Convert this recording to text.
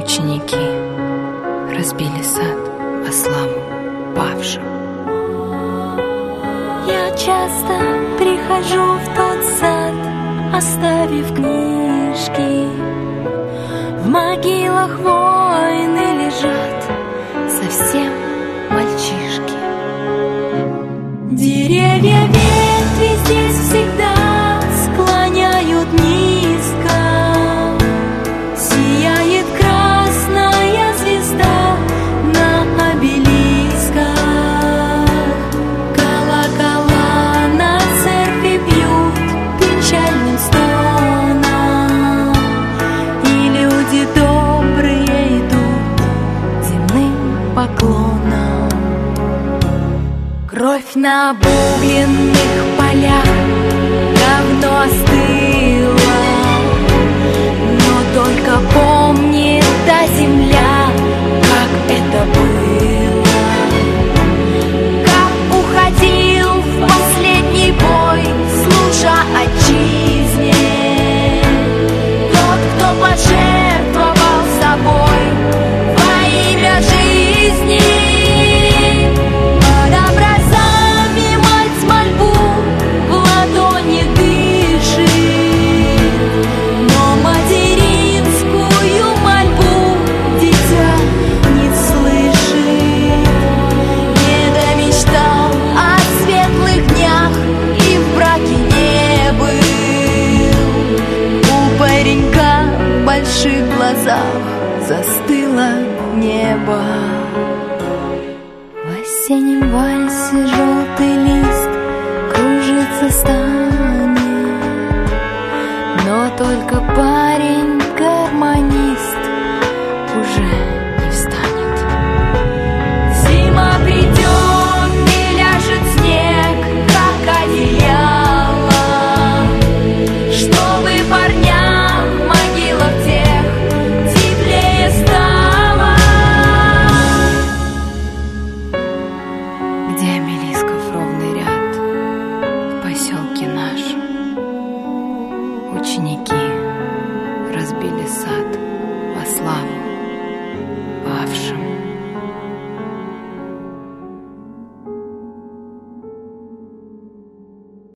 Ученики разбили сад во славу павшим. Я часто прихожу в тот сад, оставив книжки. В могилах воины лежат, совсем мальчишки. Деревья, ветви здесь всегда склоняют низко. Сияет красная звезда на обелисках. Колокола на церкви бьют печальным стоном, и люди добрые идут земным поклоном. Кровь на обугленных полях давно остыла, но только помнит та земля, как это было. Как уходил в последний бой, служа отчизне, тот, кто пожертвовал собой во имя жизни. Под образами мать мольбу в ладони дышит, но материнскую мольбу дитя не слышит. Не домечтал о светлых днях и в браке не был. У паренька в больших глазах застыло небо. В осеннем вальсе желтый лист кружится, станет, но только парень-гармонист уже не встанет. Зима придет и ляжет снег, как одеяло, чтобы парням в могилах тех теплее стало. Где обелисков ровный ряд в поселке нашем? Ученики разбили сад во славу павшим.